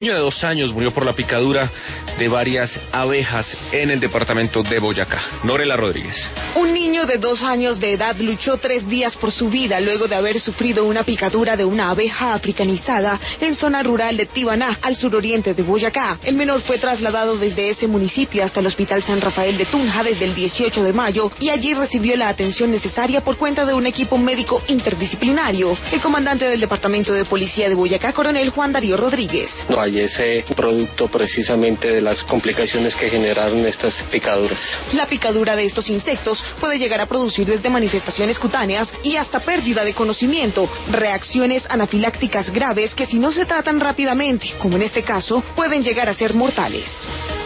Niño de 2 años murió por la picadura de varias abejas en el departamento de Boyacá. Norela Rodríguez. Un niño de 2 años de edad luchó 3 días por su vida luego de haber sufrido una picadura de una abeja africanizada en zona rural de Tibaná, al suroriente de Boyacá. El menor fue trasladado desde ese municipio hasta el Hospital San Rafael de Tunja desde el 18 de mayo y allí recibió la atención necesaria por cuenta de un equipo médico interdisciplinario. El comandante del Departamento de Policía de Boyacá, coronel Juan Darío Rodríguez. No hay ese producto precisamente de las complicaciones que generaron estas picaduras. La picadura de estos insectos puede llegar a producir desde manifestaciones cutáneas y hasta pérdida de conocimiento, reacciones anafilácticas graves que si no se tratan rápidamente, como en este caso, pueden llegar a ser mortales.